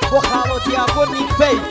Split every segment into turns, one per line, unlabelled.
بۆ خاڵۆ دیاکۆ نیکپەی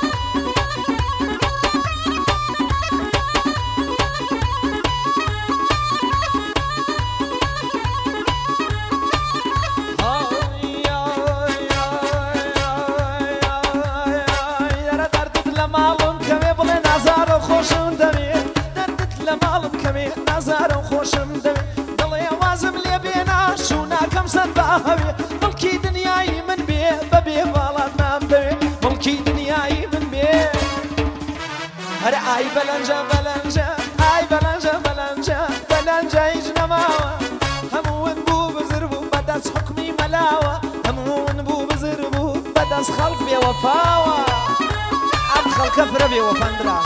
ملکی دنیای من بێ بەبێ باڵات نام دەوێ ملکی دنیای من بێ هەر ئای بەلەنجە بەلەنجە ئای بەلەنجە بەلەنجە بەلەنجە هیچ نەماوە هەموون بوو بزر بوو بەدەست حکمی مەلاوە هەموون بوو بزر بوو بەدەست خەڵک بێوەفاوە ئەم خەڵکە فرە بێوەفەندرا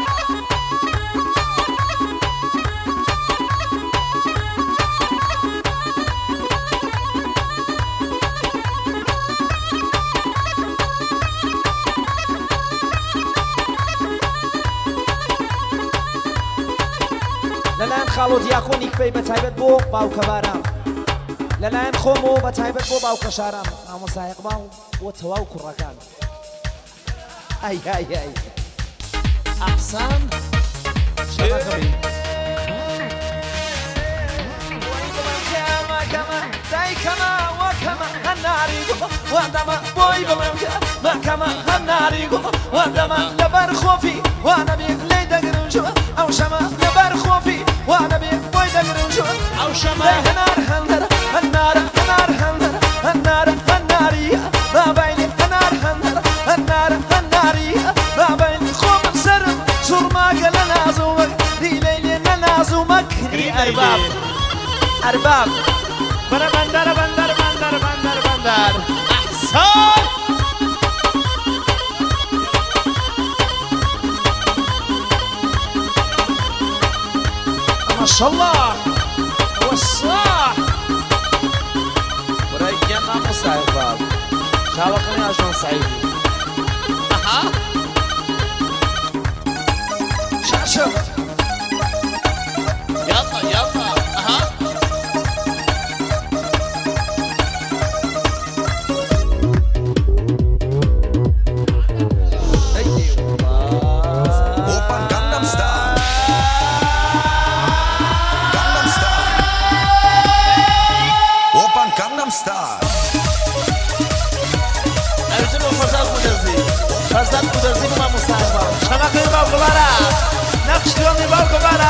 لەلایەن خاڵۆ دیاکۆنی کپەی بەتایبەت بۆ باوکەباران لەلایەن خۆمەوە بەتایبەت بۆ باوکە شاران مامۆستا ئیقباڵ بۆ تەواو کوڕەکان ئای ئای ئای
ئەحسان
شەڕەکەمی
دایکەمە وەکەمە هەناری وەدەمە بۆی بڵێم مەکەمە هەناری وەدەمە لەبەر خۆفی وانەبێت لێ دەگرنجوە ئەو شەمە لەبەر خۆفی وانەبێت بۆی دەگرنجوە ئەو شەمە هەنار هەندەرە هەنارە هەنار هەندەرە هەنارە هەناریە بابەیلی هەنار هەندەرە هەنارە هەناریە بابەیلی خۆمە سەرم سوڕماگە لە نازومەک دیلەیلێ لە نازومەکری ئەرباب ئەرباب برا بندر بندر بندر بندر بندر احسان ما شاء الله هو الصح
برای گەم مامۆستا ئیقباڵ چاوەکەی ئاژۆن سەعیدی
اها شاشة يلا يلا اها
فرزاد گودرزی با مصاحبه شبکه باوکوبارا نقشیانی باوکوبارا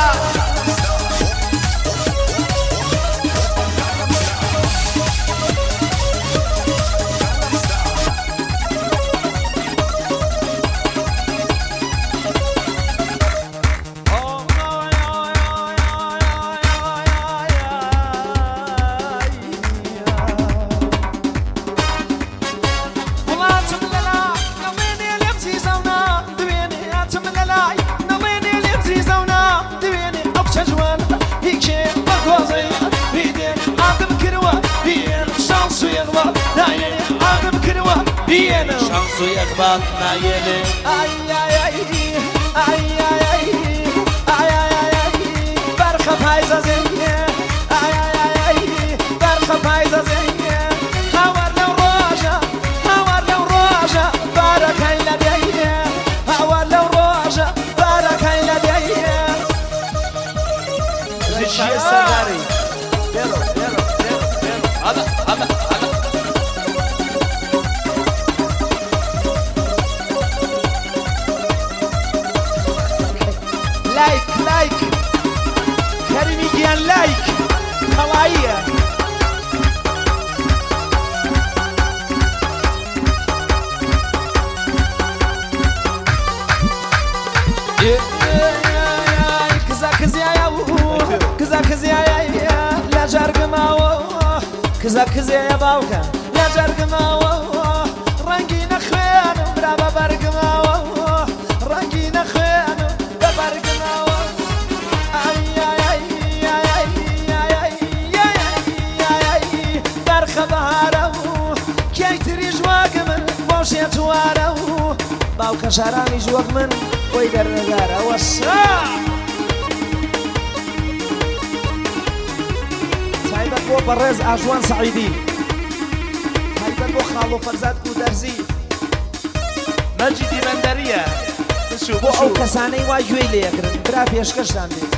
شانسو يقبض نايلي اي اي اي اي اي اي اي برخه فايزه زيه اي اي اي برخه فايزه زيه هاور لو روجه بارك لدي هاور لو روجه بارك لدي
رجال سراري
يلا هذا
لايك كريمي جيان لايك طلعية كزا لا جرق ماو كزا يا باوكا لا جرق ماو رنقي نخوان برابا برق ماو رنقي نخوان برق ماو باوکە شارانی ژوەک من بۆی دەرنەدارە وەسا تایبەت بۆ بەڕێز ئاژوان سەعیدی تایبەت بۆ خاڵۆ فەرزاد گودەرزی
مەجیدی بەندەریە
بۆ ئەو کەسانەی وا گوێی لێکردن برا پێشکەشتان بێت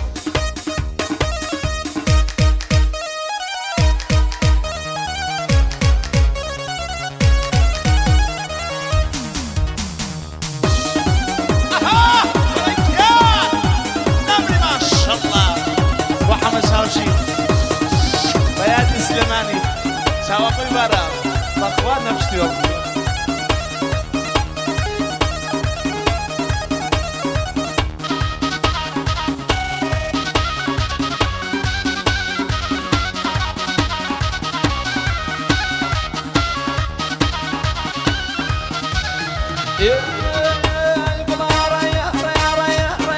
چاوەکەی بارە بەخوا نەپشتیوە
Yeah.